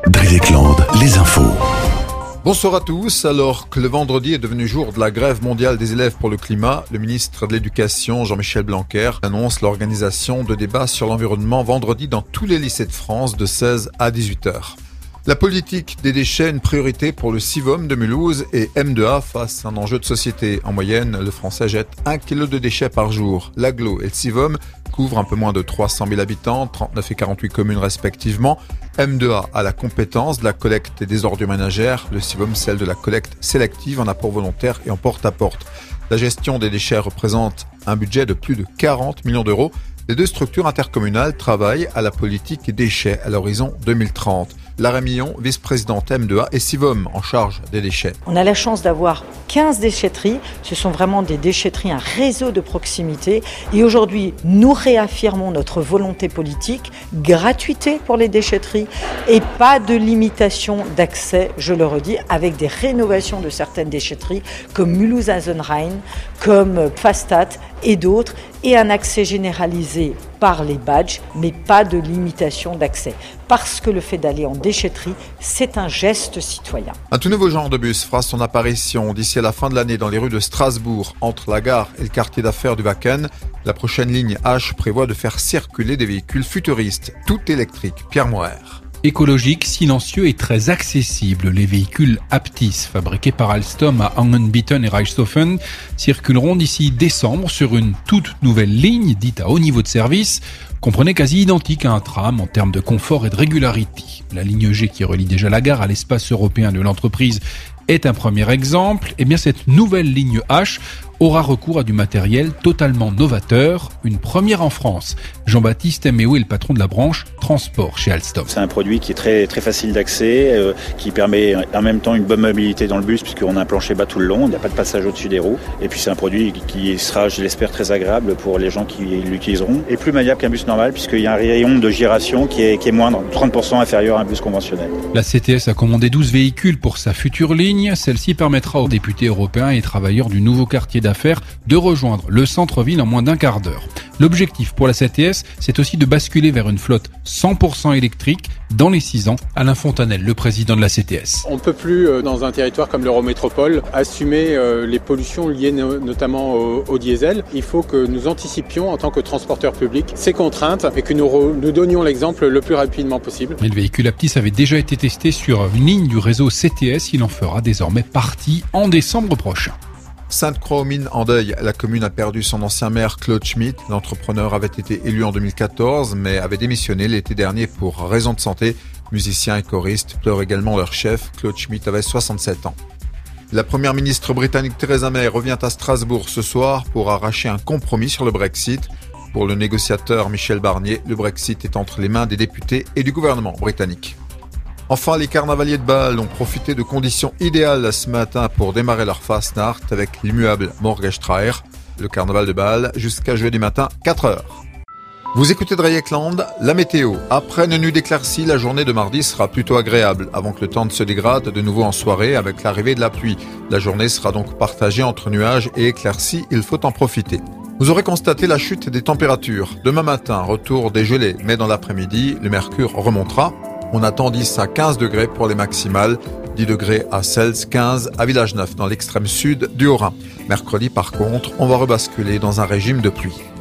Dreieckland, les infos. Bonsoir à tous. Alors que le vendredi est devenu jour de la grève mondiale des élèves pour le climat, le ministre de l'Éducation, Jean-Michel Blanquer, annonce l'organisation de débats sur l'environnement vendredi dans tous les lycées de France de 16 à 18 heures. La politique des déchets, une priorité pour le Sivom de Mulhouse et M2A face à un enjeu de société. En moyenne, le Français jette 1 kg de déchets par jour. L'Agglo et le Sivom couvrent un peu moins de 300 000 habitants, 39 et 48 communes respectivement. M2A a la compétence de la collecte des ordures ménagères, le Sivom celle de la collecte sélective en apport volontaire et en porte-à-porte. La gestion des déchets représente un budget de plus de 40 millions d'euros. Les deux structures intercommunales travaillent à la politique déchets à l'horizon 2030. Lara Millon, vice-présidente M2A et Sivom en charge des déchets. On a la chance d'avoir 15 déchetteries. Ce sont vraiment des déchetteries, un réseau de proximité. Et aujourd'hui, nous réaffirmons notre volonté politique, gratuité pour les déchetteries et pas de limitation d'accès, je le redis, avec des rénovations de certaines déchetteries comme Mulhouse-Asenrhein, comme Fastat et d'autres, et un accès généralisé par les badges, mais pas de limitation d'accès. Parce que le fait d'aller en déchetterie, c'est un geste citoyen. Un tout nouveau genre de bus fera son apparition d'ici à la fin de l'année dans les rues de Strasbourg, entre la gare et le quartier d'affaires du Wacken. La prochaine ligne H prévoit de faire circuler des véhicules futuristes, tout électriques. Pierre Morer. Écologique, silencieux et très accessible. Les véhicules Aptis, fabriqués par Alstom à Angenbieten et Reichshofen, circuleront d'ici décembre sur une toute nouvelle ligne, dite à haut niveau de service, comprenez quasi identique à un tram en termes de confort et de régularité. La ligne G qui relie déjà la gare à l'espace européen de l'entreprise est un premier exemple. Et bien cette nouvelle ligne H aura recours à du matériel totalement novateur, une première en France. Jean-Baptiste Méo est le patron de la branche transport chez Alstom. C'est un produit qui est très facile d'accès, qui permet en même temps une bonne mobilité dans le bus puisqu'on a un plancher bas tout le long, il n'y a pas de passage au-dessus des roues. Et puis c'est un produit qui sera, je l'espère, très agréable pour les gens qui l'utiliseront. Et plus maniable qu'un bus normal puisqu'il y a un rayon de giration qui est moindre, 30% inférieur à un bus conventionnel. La CTS a commandé 12 véhicules pour sa future ligne. Celle-ci permettra aux députés européens et travailleurs du nouveau quartier d'affaires de rejoindre le centre-ville en moins d'un quart d'heure. L'objectif pour la CTS, c'est aussi de basculer vers une flotte 100% électrique dans les 6 ans. Alain Fontanel, le président de la CTS. On ne peut plus, dans un territoire comme l'Eurométropole, assumer les pollutions liées notamment au diesel. Il faut que nous anticipions en tant que transporteur public ces contraintes et que nous donnions l'exemple le plus rapidement possible. Mais le véhicule Aptis avait déjà été testé sur une ligne du réseau CTS. Il en fera désormais partie en décembre prochain. Sainte-Croix-aux-Mines en deuil. La commune a perdu son ancien maire Claude Schmitt. L'entrepreneur avait été élu en 2014 mais avait démissionné l'été dernier pour raison de santé. Musiciens et choristes pleurent également leur chef. Claude Schmitt avait 67 ans. La première ministre britannique Theresa May revient à Strasbourg ce soir pour arracher un compromis sur le Brexit. Pour le négociateur Michel Barnier, le Brexit est entre les mains des députés et du gouvernement britannique. Enfin, les carnavaliers de Bâle ont profité de conditions idéales ce matin pour démarrer leur Fastnacht avec l'immuable Morgenstern. Le carnaval de Bâle jusqu'à jeudi matin, 4 heures. Vous écoutez Dreieckland, la météo. Après une nuit d'éclaircies, la journée de mardi sera plutôt agréable avant que le temps ne se dégrade de nouveau en soirée avec l'arrivée de la pluie. La journée sera donc partagée entre nuages et éclaircies, il faut en profiter. Vous aurez constaté la chute des températures. Demain matin, retour des gelées, mais dans l'après-midi, le mercure remontera. On attend 10 à 15 degrés pour les maximales, 10 degrés à Cels, 15 à Village-Neuf dans l'extrême sud du Haut-Rhin. Mercredi par contre, on va rebasculer dans un régime de pluie.